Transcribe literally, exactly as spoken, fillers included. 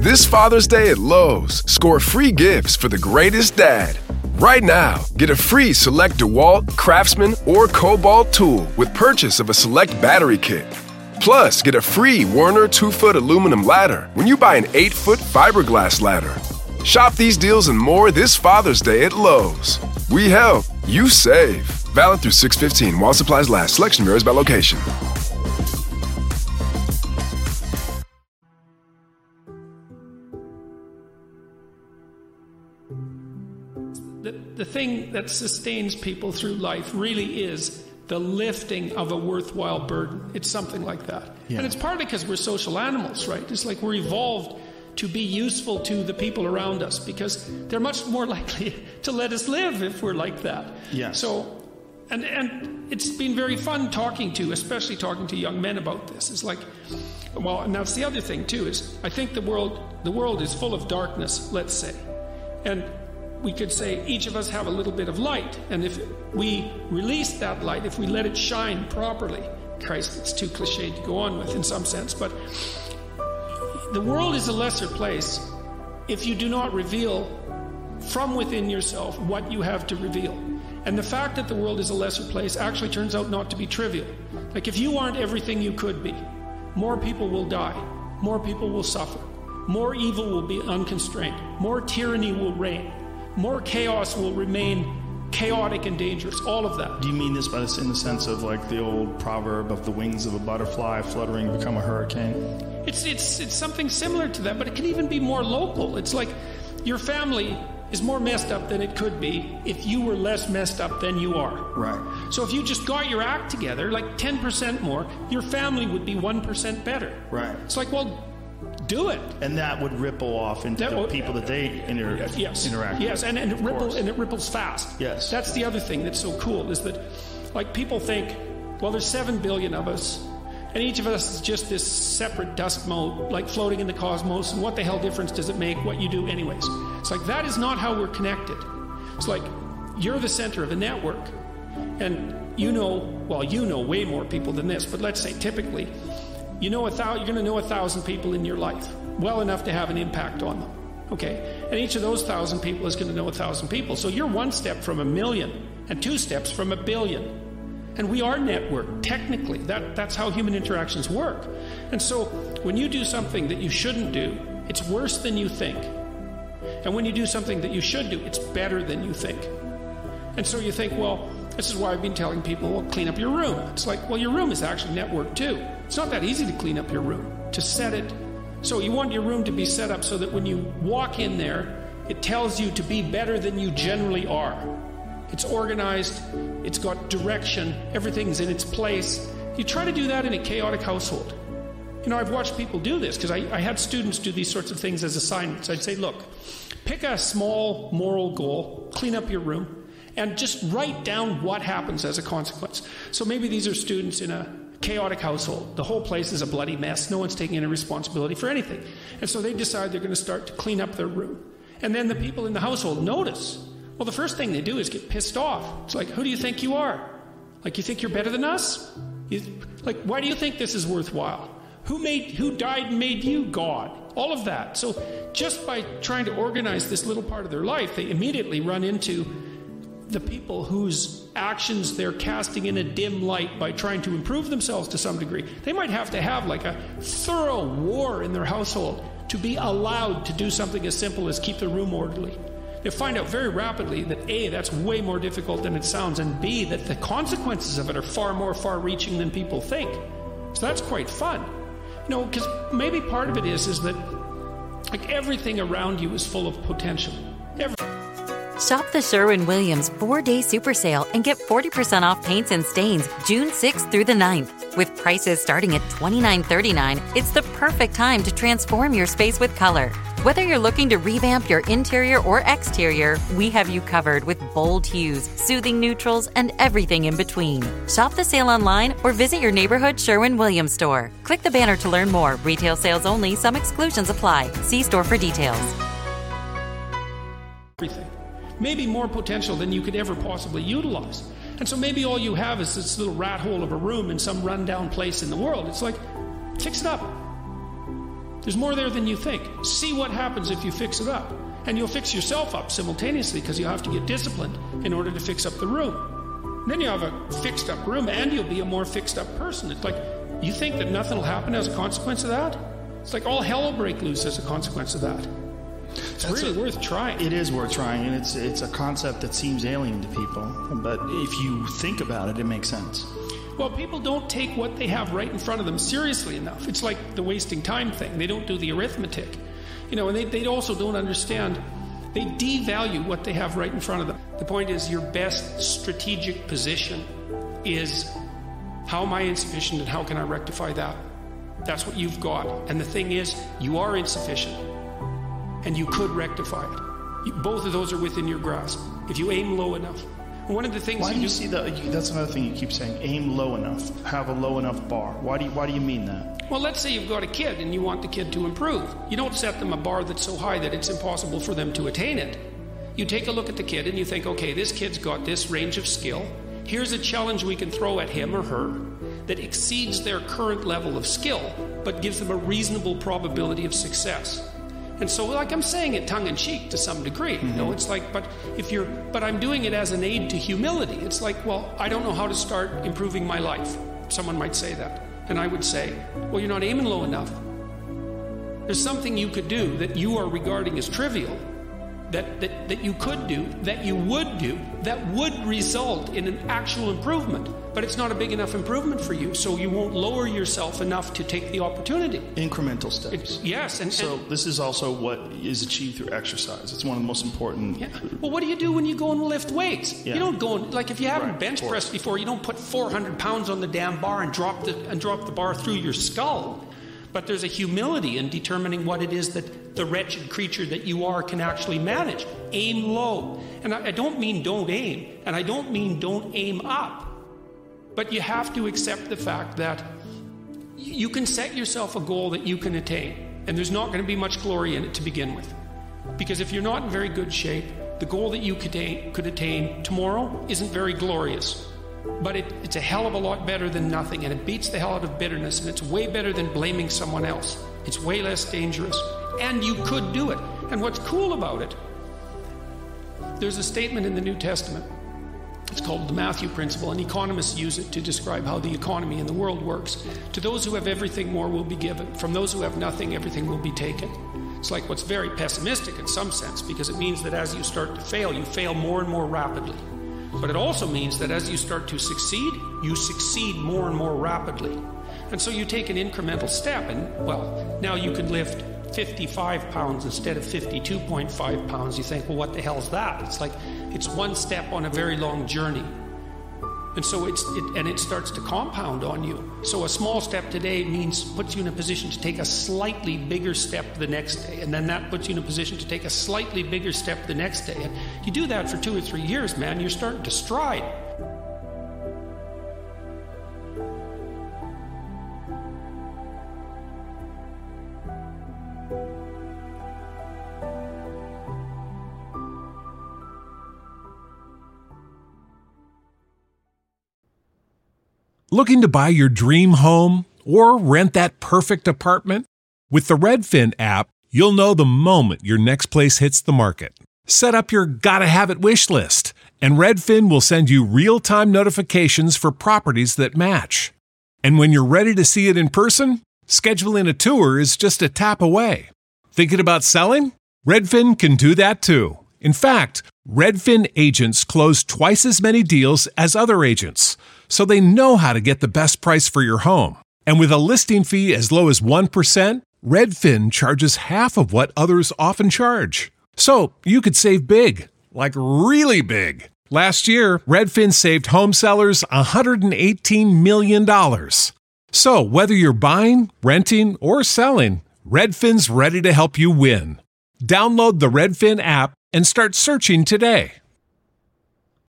This Father's Day at Lowe's, score free gifts for the greatest dad. Right now, get a free select DeWalt, Craftsman, or Cobalt tool with purchase of a select battery kit. Plus, get a free Werner two-foot aluminum ladder when you buy an eight-foot fiberglass ladder. Shop these deals and more this Father's Day at Lowe's. We help, you save. Valid through six fifteen while supplies last. Selection varies by location. The, the thing that sustains people through life really is the lifting of a worthwhile burden. It's something like that. Yeah. And it's partly because we're social animals, right? It's like we're evolved to be useful to the people around us because they're much more likely to let us live if we're like that. Yes. So, and and it's been very fun talking to, especially talking to young men about this. It's like, well, and that's the other thing too, is I think the world, the world is full of darkness, let's say. And we could say each of us have a little bit of light, and if we release that light, if we let it shine properly, Christ, it's too cliched to go on with in some sense, but the world is a lesser place if you do not reveal from within yourself what you have to reveal. And the fact that the world is a lesser place actually turns out not to be trivial. Like if you aren't everything you could be, more people will die, more people will suffer, more evil will be unconstrained, more tyranny will reign, more chaos will remain chaotic and dangerous, all of that. Do you mean this by this in the sense of like the old proverb of the wings of a butterfly fluttering become a hurricane? It's it's it's something similar to that, but it can even be more local. It's like your family is more messed up than it could be if you were less messed up than you are. Right. So if you just got your act together, like ten percent more, your family would be one percent better. Right. It's like, well, do it. And that would ripple off into that the would, people that they inter- yes. interact yes. with. and, and it ripples course. and it ripples fast. Yes. That's the other thing that's so cool, is that like people think, well, there's seven billion of us, and each of us is just this separate dust mote, like floating in the cosmos, and what the hell difference does it make what you do anyways? It's like, that is not how we're connected. It's like, you're the center of a network, and you know, well, you know way more people than this, but let's say typically, you know a thou- you're going to know a thousand people in your life, well enough to have an impact on them, okay? And each of those thousand people is going to know a thousand people. So you're one step from a million, and two steps from a billion. And we are networked, technically. That, that's how human interactions work. And so when you do something that you shouldn't do, it's worse than you think. And when you do something that you should do, it's better than you think. And so you think, well, this is why I've been telling people, well, clean up your room. It's like, well, your room is actually networked too. It's not that easy to clean up your room, to set it. So you want your room to be set up so that when you walk in there, it tells you to be better than you generally are. It's organized, it's got direction, everything's in its place. You try to do that in a chaotic household. You know, I've watched people do this because I, I had students do these sorts of things as assignments. I'd say, look, pick a small moral goal, clean up your room, and just write down what happens as a consequence. So maybe these are students in a chaotic household. The whole place is a bloody mess. No one's taking any responsibility for anything. And so they decide they're going to start to clean up their room. And then the people in the household notice. Well, the first thing they do is get pissed off. It's like, who do you think you are? Like, you think you're better than us? You, like, why do you think this is worthwhile? Who made, who died and made you? God. All of that. So just by trying to organize this little part of their life, they immediately run into the people whose actions they're casting in a dim light by trying to improve themselves to some degree. They might have to have like a thorough war in their household to be allowed to do something as simple as keep the room orderly. They'll find out very rapidly that A, that's way more difficult than it sounds, and B, that the consequences of it are far more far-reaching than people think. So that's quite fun. You know, because maybe part of it is, is that like everything around you is full of potential. Every- Shop the Sherwin-Williams four-day super sale and get forty percent off paints and stains June sixth through the ninth. With prices starting at twenty-nine thirty-nine, it's the perfect time to transform your space with color. Whether you're looking to revamp your interior or exterior, we have you covered with bold hues, soothing neutrals, and everything in between. Shop the sale online or visit your neighborhood Sherwin-Williams store. Click the banner to learn more. Retail sales only. Some exclusions apply. See store for details. Everything. Maybe more potential than you could ever possibly utilize. And so maybe all you have is this little rat hole of a room in some rundown place in the world. It's like, fix it up. There's more there than you think. See what happens if you fix it up. And you'll fix yourself up simultaneously because you have to get disciplined in order to fix up the room. And then you have a fixed up room and you'll be a more fixed up person. It's like, you think that nothing will happen as a consequence of that? It's like all hell will break loose as a consequence of that. It's That's really a, worth trying. It is worth trying, and it's it's a concept that seems alien to people. But if you think about it, it makes sense. Well, people don't take what they have right in front of them seriously enough. It's like the wasting time thing. They don't do the arithmetic. You know, and they, they also don't understand. They devalue what they have right in front of them. The point is, your best strategic position is, how am I insufficient and how can I rectify that? That's what you've got. And the thing is, you are insufficient. And you could rectify it. You, both of those are within your grasp if you aim low enough. And one of the things why you do you do, see that? That's another thing you keep saying. Aim low enough. Have a low enough bar. Why do you Why do you mean that? Well, let's say you've got a kid and you want the kid to improve. You don't set them a bar that's so high that it's impossible for them to attain it. You take a look at the kid and you think, okay, this kid's got this range of skill. Here's a challenge we can throw at him or her that exceeds their current level of skill, but gives them a reasonable probability of success. And so, like, I'm saying it tongue-in-cheek to some degree, you know, it's like, but if you're, but I'm doing it as an aid to humility. It's like, well, I don't know how to start improving my life. Someone might say that. And I would say, well, you're not aiming low enough. There's something you could do that you are regarding as trivial, that, that, that you could do, that you would do, that would result in an actual improvement. But it's not a big enough improvement for you, so you won't lower yourself enough to take the opportunity. Incremental steps. It's, yes. And, so and, this is also what is achieved through exercise. It's one of the most important. Yeah. Well, what do you do when you go and lift weights? Yeah. You don't go and, like, if you haven't right, bench pressed before, you don't put four hundred pounds on the damn bar and drop the and drop the bar through your skull. But there's a humility in determining what it is that the wretched creature that you are can actually manage. Aim low. And I, I don't mean don't aim, and I don't mean don't aim up. But you have to accept the fact that you can set yourself a goal that you can attain, and there's not going to be much glory in it to begin with. Because if you're not in very good shape, the goal that you could attain, could attain tomorrow isn't very glorious. But it, it's a hell of a lot better than nothing, and it beats the hell out of bitterness, and it's way better than blaming someone else. It's way less dangerous, and you could do it. And what's cool about it, there's a statement in the New Testament. It's called the Matthew Principle, and economists use it to describe how the economy in the world works. To those who have everything, more will be given. From those who have nothing, everything will be taken. It's like what's very pessimistic in some sense, because it means that as you start to fail, you fail more and more rapidly. But it also means that as you start to succeed, you succeed more and more rapidly. And so you take an incremental step, and, well, now you can lift fifty-five pounds instead of fifty-two point five pounds. You think, well, what the hell is that? It's like, it's one step on a very long journey. And so it's, it, and it starts to compound on you. So a small step today means, puts you in a position to take a slightly bigger step the next day. And then that puts you in a position to take a slightly bigger step the next day. And you do that for two or three years, man, you're starting to stride. Looking to buy your dream home or rent that perfect apartment? With the Redfin app, you'll know the moment your next place hits the market. Set up your gotta have it wish list, and Redfin will send you real-time notifications for properties that match. And when you're ready to see it in person, scheduling a tour is just a tap away. Thinking about selling? Redfin can do that too. In fact, Redfin agents close twice as many deals as other agents, so they know how to get the best price for your home. And with a listing fee as low as one percent, Redfin charges half of what others often charge. So you could save big, like really big. Last year, Redfin saved home sellers one hundred eighteen million dollars. So whether you're buying, renting, or selling, Redfin's ready to help you win. Download the Redfin app and start searching today.